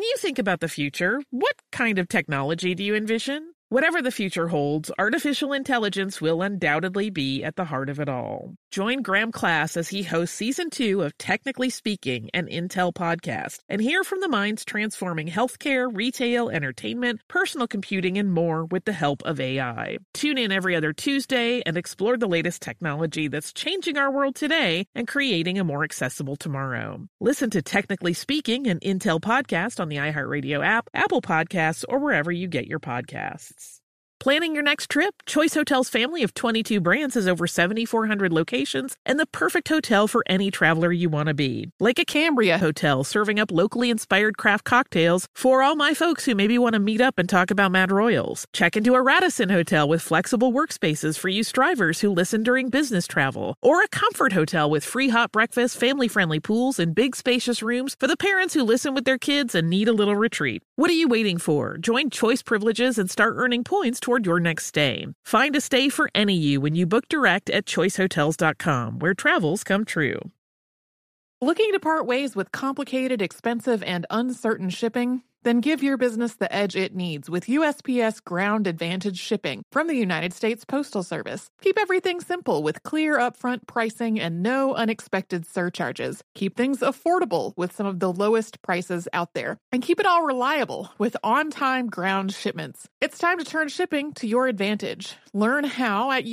you think about the future, what kind of technology do you envision? Whatever the future holds, artificial intelligence will undoubtedly be at the heart of it all. Join Graham Class as he hosts Season 2 of Technically Speaking, an Intel podcast, and hear from the minds transforming healthcare, retail, entertainment, personal computing, and more with the help of AI. Tune in every other Tuesday and explore the latest technology that's changing our world today and creating a more accessible tomorrow. Listen to Technically Speaking, an Intel podcast on the iHeartRadio app, Apple Podcasts, or wherever you get your podcasts. Planning your next trip? Choice Hotels' family of 22 brands has over 7,400 locations and the perfect hotel for any traveler you want to be. Like a Cambria Hotel, serving up locally inspired craft cocktails for all my folks who maybe want to meet up and talk about Mad Royals. Check into a Radisson Hotel with flexible workspaces for you strivers who listen during business travel. Or a Comfort Hotel with free hot breakfast, family-friendly pools, and big spacious rooms for the parents who listen with their kids and need a little retreat. What are you waiting for? Join Choice Privileges and start earning points toward your next stay. Find a stay for any you when you book direct at choicehotels.com, where travels come true. Looking to part ways with complicated, expensive, and uncertain shipping? Then give your business the edge it needs with USPS Ground Advantage shipping from the United States Postal Service. Keep everything simple with clear upfront pricing and no unexpected surcharges. Keep things affordable with some of the lowest prices out there. And keep it all reliable with on-time ground shipments. It's time to turn shipping to your advantage. Learn how at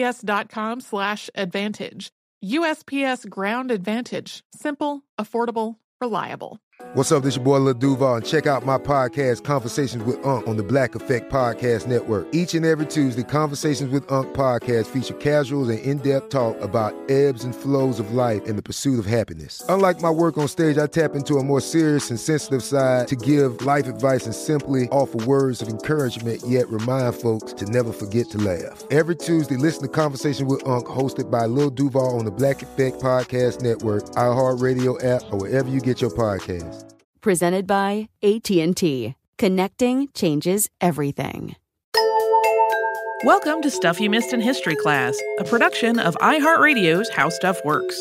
USPS.com/advantage. USPS Ground Advantage. Simple, affordable, reliable. What's up, this your boy Lil Duval, and check out my podcast, Conversations with Unc, on the Black Effect Podcast Network. Each and every Tuesday, Conversations with Unc podcast feature casuals and in-depth talk about ebbs and flows of life and the pursuit of happiness. Unlike my work on stage, I tap into a more serious and sensitive side to give life advice and simply offer words of encouragement, yet remind folks to never forget to laugh. Every Tuesday, listen to Conversations with Unc, hosted by Lil Duval on the Black Effect Podcast Network, iHeartRadio app, or wherever you get your podcasts. Presented by AT&T. Connecting changes everything. Welcome to Stuff You Missed in History Class, a production of iHeartRadio's How Stuff Works.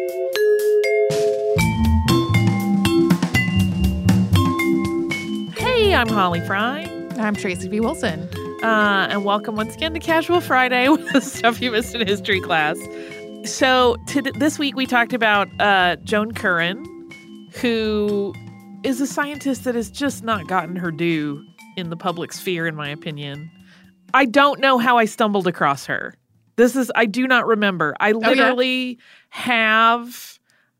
Hey, I'm Holly Fry. I'm Tracy V. Wilson. And welcome once again to Casual Friday with Stuff You Missed in History Class. So this week we talked about Joan Curran, who is a scientist that has just not gotten her due in the public sphere, in my opinion. I don't know how I stumbled across her. I do not remember. I literally have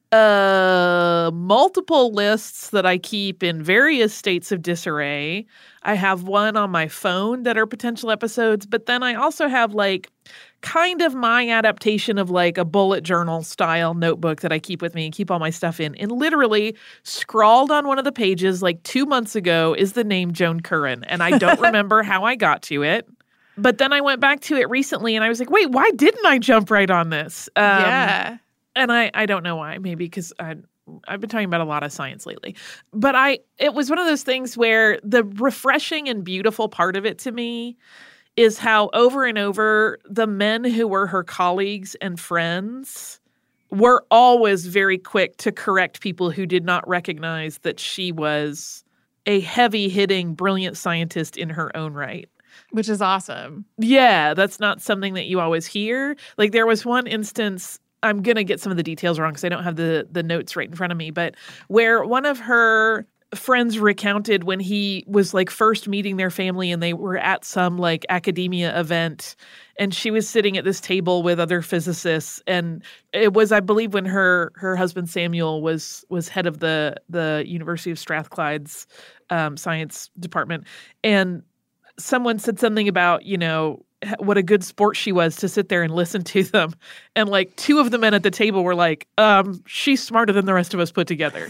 multiple lists that I keep in various states of disarray. I have one on my phone that are potential episodes, but then I also have kind of my adaptation of a bullet journal style notebook that I keep with me and keep all my stuff in. And literally scrawled on one of the pages 2 months ago is the name Joan Curran. And I don't remember how I got to it. But then I went back to it recently and I was like, wait, why didn't I jump right on this? Yeah. And I don't know why. Maybe because I've been talking about a lot of science lately. But it was one of those things where the refreshing and beautiful part of it to me is how over and over the men who were her colleagues and friends were always very quick to correct people who did not recognize that she was a heavy-hitting, brilliant scientist in her own right. Which is awesome. Yeah, that's not something that you always hear. There was one instance, I'm going to get some of the details wrong because I don't have the notes right in front of me, but where one of her friends recounted when he was first meeting their family and they were at some academia event and she was sitting at this table with other physicists, and it was, I believe, when her husband Samuel was head of the University of Strathclyde's science department, and someone said something about what a good sport she was to sit there and listen to them. And two of the men at the table were she's smarter than the rest of us put together.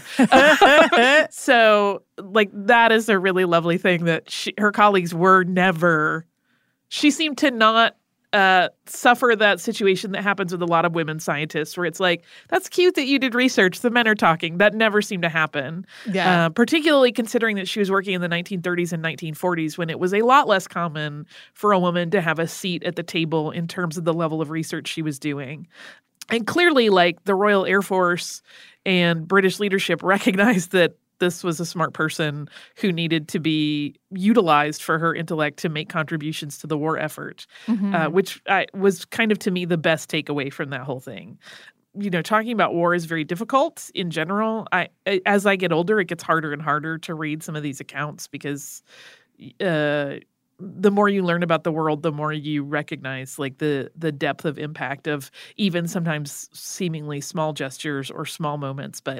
So that is a really lovely thing that her colleagues were never, she seemed to not suffer that situation that happens with a lot of women scientists where it's that's cute that you did research. The men are talking. That never seemed to happen. Yeah. Particularly considering that she was working in the 1930s and 1940s when it was a lot less common for a woman to have a seat at the table in terms of the level of research she was doing. And clearly, the Royal Air Force and British leadership recognized that this was a smart person who needed to be utilized for her intellect to make contributions to the war effort, which was kind of, to me, the best takeaway from that whole thing. Talking about war is very difficult in general. As I get older, it gets harder and harder to read some of these accounts because the more you learn about the world, the more you recognize like the depth of impact of even sometimes seemingly small gestures or small moments. But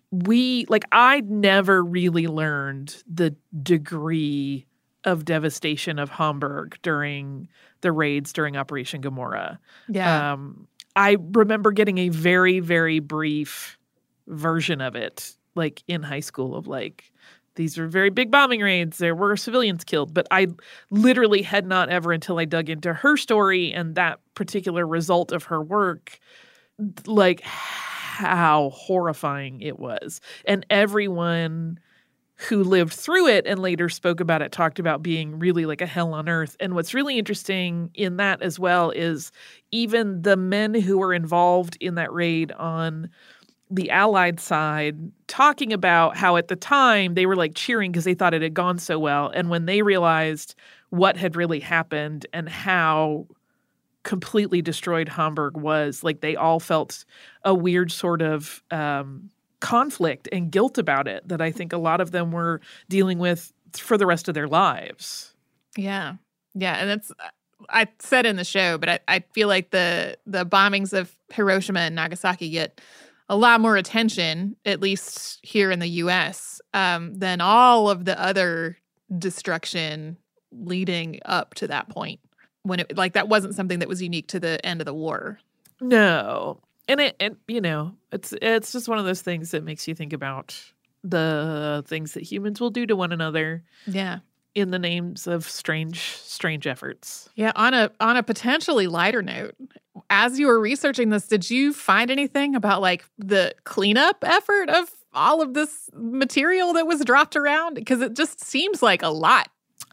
I never really learned the degree of devastation of Hamburg during the raids during Operation Gomorrah. Yeah. I remember getting a very, very brief version of it, like in high school, of like, these were very big bombing raids. There were civilians killed. But I literally had not ever, until I dug into her story and that particular result of her work, like how horrifying it was. And everyone who lived through it and later spoke about it talked about being really like a hell on earth. And what's really interesting in that as well is even the men who were involved in that raid on the Allied side talking about how at the time they were like cheering because they thought it had gone so well. And when they realized what had really happened and how completely destroyed Hamburg was, like they all felt a weird sort of conflict and guilt about it that I think a lot of them were dealing with for the rest of their lives. Yeah. Yeah. And that's, I said in the show, but I feel like the bombings of Hiroshima and Nagasaki get a lot more attention, at least here in the U.S., than all of the other destruction leading up to that point. When it, like, that wasn't something that was unique to the end of the war. No. And it's just one of those things that makes you think about the things that humans will do to one another. Yeah. In the names of strange efforts. Yeah. On a potentially lighter note, as you were researching this, did you find anything about like the cleanup effort of all of this material that was dropped around? Because it just seems like a lot.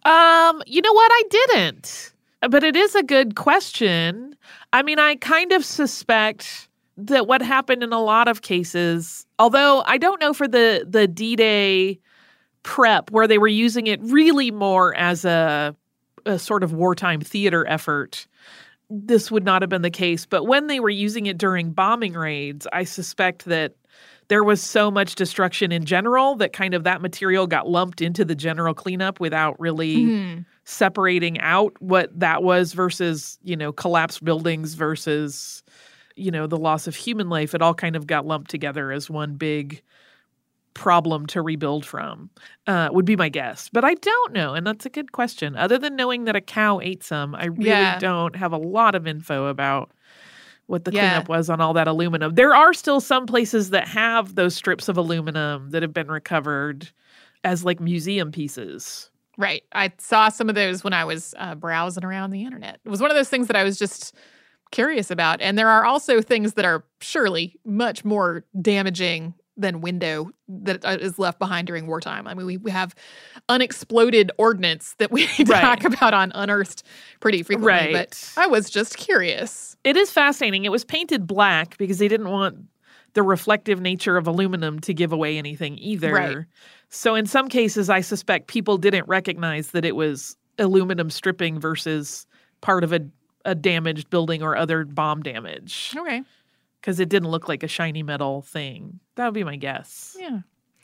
You know what? I didn't. But it is a good question. I mean, I kind of suspect that what happened in a lot of cases, although I don't know for the D-Day prep where they were using it really more as a sort of wartime theater effort, this would not have been the case. But when they were using it during bombing raids, I suspect that there was so much destruction in general that kind of that material got lumped into the general cleanup without really separating out what that was versus, collapsed buildings versus, the loss of human life. It all kind of got lumped together as one big problem to rebuild from, would be my guess. But I don't know, and that's a good question. Other than knowing that a cow ate some, I really don't have a lot of info about what the cleanup was on all that aluminum. There are still some places that have those strips of aluminum that have been recovered as like museum pieces. Right. I saw some of those when I was browsing around the internet. It was one of those things that I was just curious about. And there are also things that are surely much more damaging than window that is left behind during wartime. I mean, we have unexploded ordnance that we talk about on Unearthed pretty frequently. But I was just curious. It is fascinating. It was painted black because they didn't want the reflective nature of aluminum to give away anything either. Right. So in some cases, I suspect people didn't recognize that it was aluminum stripping versus part of a damaged building or other bomb damage. Okay. Because it didn't look like a shiny metal thing. That would be my guess. Yeah.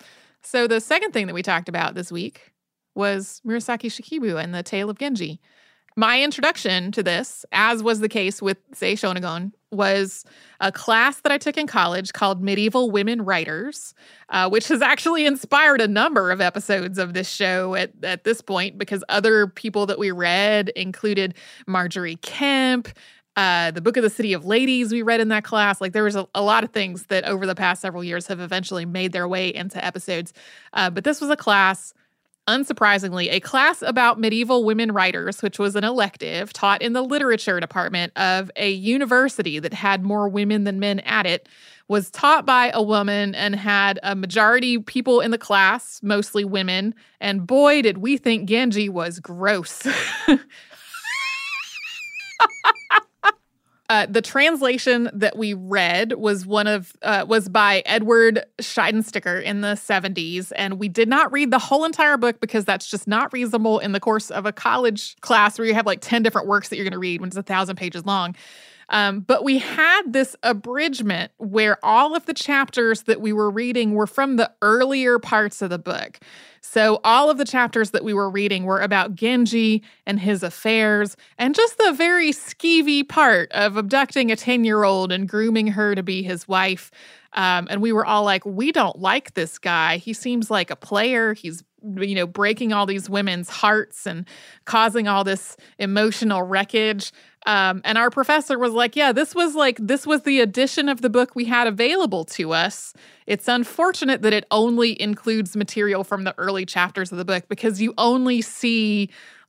So the second thing that we talked about this week was Murasaki Shikibu and the Tale of Genji. My introduction to this, as was the case with Sei Shonagon, was a class that I took in college called Medieval Women Writers, which has actually inspired a number of episodes of this show at this point, because other people that we read included Marjorie Kemp, the Book of the City of Ladies we read in that class. Like, there was a lot of things that over the past several years have eventually made their way into episodes. But this was a class, unsurprisingly, a class about medieval women writers, which was an elective taught in the literature department of a university that had more women than men at it, was taught by a woman and had a majority people in the class, mostly women. And boy, did we think Genji was gross. The translation that we read was was by Edward Scheidensticker in the 70s, and we did not read the whole entire book because that's just not reasonable in the course of a college class where you have like 10 different works that you're going to read when it's 1,000 pages long. But we had this abridgment where all of the chapters that we were reading were from the earlier parts of the book. So all of the chapters that we were reading were about Genji and his affairs and just the very skeevy part of abducting a 10-year-old and grooming her to be his wife. And we were all like, we don't like this guy. He seems like a player. He's, breaking all these women's hearts and causing all this emotional wreckage. And our professor was like, yeah, this was the edition of the book we had available to us. It's unfortunate that it only includes material from the early chapters of the book because you only see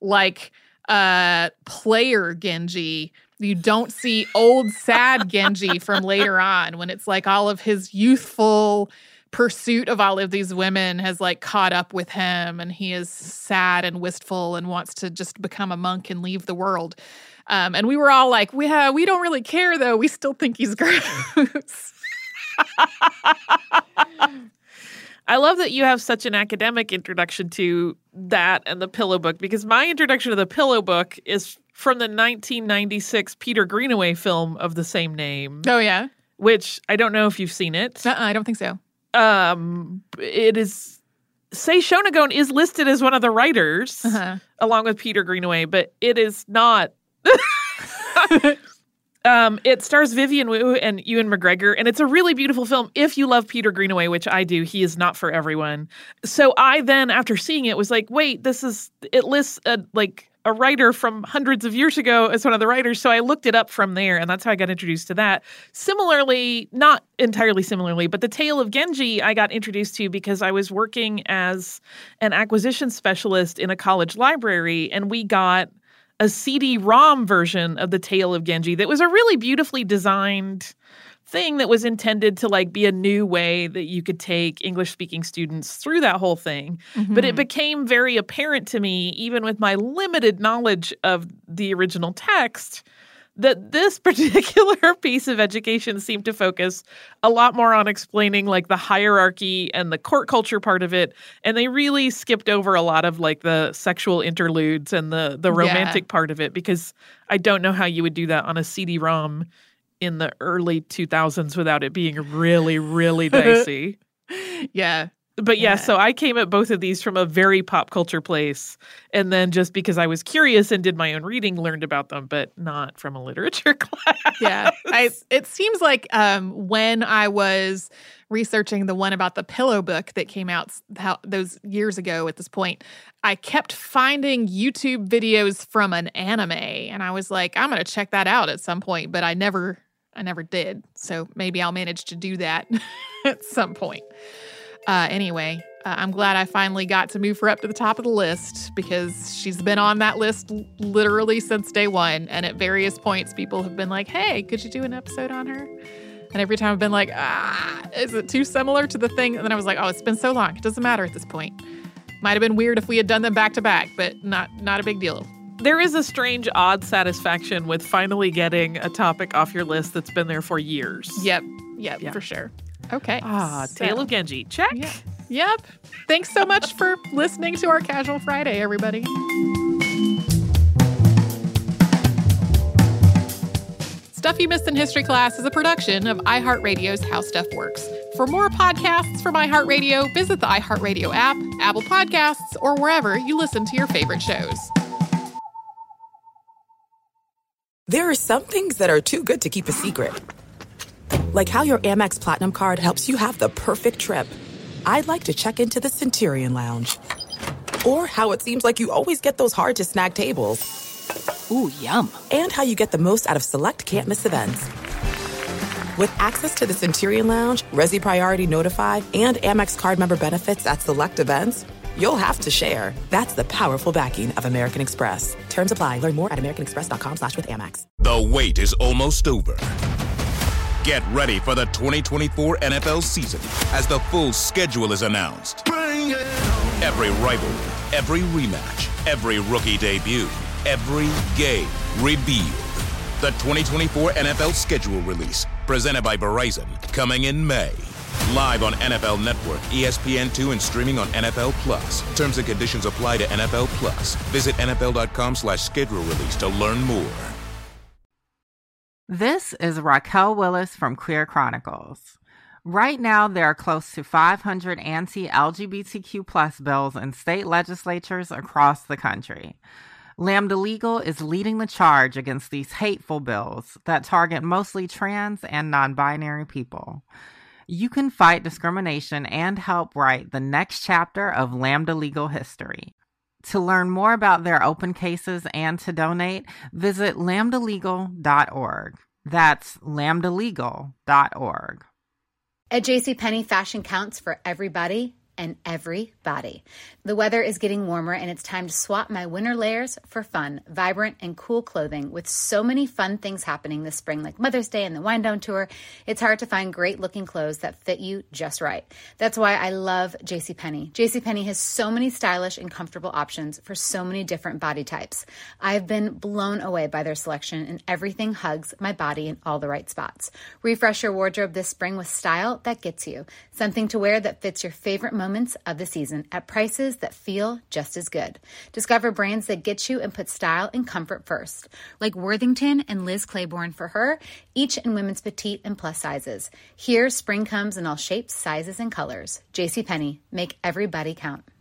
player Genji. You don't see old, sad Genji from later on when it's like all of his youthful pursuit of all of these women has like caught up with him and he is sad and wistful and wants to just become a monk and leave the world. And we were all like, we don't really care though. We still think he's gross. I love that you have such an academic introduction to that and the Pillow Book, because my introduction to the Pillow Book is from the 1996 Peter Greenaway film of the same name. Oh, yeah? Which I don't know if you've seen it. I don't think so. It is... Sei Shonagon is listed as one of the writers, along with Peter Greenaway, but it is not... It stars Vivian Wu and Ewan McGregor, and it's a really beautiful film if you love Peter Greenaway, which I do. He is not for everyone. So I then, after seeing it, was like, wait, it lists a writer from hundreds of years ago as one of the writers. So I looked it up from there, and that's how I got introduced to that. Similarly, not entirely similarly, but The Tale of Genji I got introduced to because I was working as an acquisition specialist in a college library, and we got a CD-ROM version of The Tale of Genji that was a really beautifully designed thing that was intended to be a new way that you could take English-speaking students through that whole thing. Mm-hmm. But it became very apparent to me, even with my limited knowledge of the original text, that this particular piece of education seemed to focus a lot more on explaining the hierarchy and the court culture part of it. And they really skipped over a lot of the sexual interludes and the romantic part of it, because I don't know how you would do that on a CD-ROM in the early 2000s without it being really, really dicey. Yeah. But yeah, so I came at both of these from a very pop culture place. And then just because I was curious and did my own reading, learned about them, but not from a literature class. Yeah. It seems like when I was researching the one about the Pillow Book that came out those years ago at this point, I kept finding YouTube videos from an anime. And I was like, I'm going to check that out at some point, but I never did. So maybe I'll manage to do that at some point. Anyway, I'm glad I finally got to move her up to the top of the list because she's been on that list literally since day one. And at various points, people have been like, hey, could you do an episode on her? And every time I've been like, is it too similar to the thing? And then I was like, oh, it's been so long. It doesn't matter at this point. Might have been weird if we had done them back to back, but not a big deal. There is a strange, odd satisfaction with finally getting a topic off your list that's been there for years. Yep, for sure. Okay. Tale of Genji. Check. Yeah. Yep. Thanks so much for listening to our Casual Friday, everybody. Stuff You Missed in History Class is a production of iHeartRadio's How Stuff Works. For more podcasts from iHeartRadio, visit the iHeartRadio app, Apple Podcasts, or wherever you listen to your favorite shows. There are some things that are too good to keep a secret. Like how your Amex Platinum card helps you have the perfect trip. I'd like to check into the Centurion Lounge. Or how it seems like you always get those hard-to-snag tables. Ooh, yum. And how you get the most out of select can't-miss events. With access to the Centurion Lounge, Resi Priority Notified, and Amex card member benefits at select events, you'll have to share. That's the powerful backing of American Express. Terms apply. Learn more at americanexpress.com/withAmex. The wait is almost over. Get ready for the 2024 NFL season as the full schedule is announced. Every rivalry, every rematch, every rookie debut, every game revealed. The 2024 NFL schedule release, presented by Verizon, coming in May. Live on NFL Network, ESPN2, and streaming on NFL Plus. Terms and conditions apply to NFL Plus. Visit NFL.com/schedule release to learn more. This is Raquel Willis from Queer Chronicles. Right now, there are close to 500 anti-LGBTQ+ bills in state legislatures across the country. Lambda Legal is leading the charge against these hateful bills that target mostly trans and non-binary people. You can fight discrimination and help write the next chapter of Lambda Legal history. To learn more about their open cases and to donate, visit lambdalegal.org. That's lambdalegal.org. At JCPenney, fashion counts for everybody and everybody. The weather is getting warmer and it's time to swap my winter layers for fun, vibrant, and cool clothing. With so many fun things happening this spring, like Mother's Day and the Wind Down Tour, it's hard to find great looking clothes that fit you just right. That's why I love JCPenney. JCPenney has so many stylish and comfortable options for so many different body types. I've been blown away by their selection, and everything hugs my body in all the right spots. Refresh your wardrobe this spring with style that gets you. Something to wear that fits your favorite moments of the season at prices that feel just as good. Discover brands that get you and put style and comfort first, like Worthington and Liz Claiborne for her, each in women's petite and plus sizes. Here, spring comes in all shapes, sizes, and colors. JCPenney, make everybody count.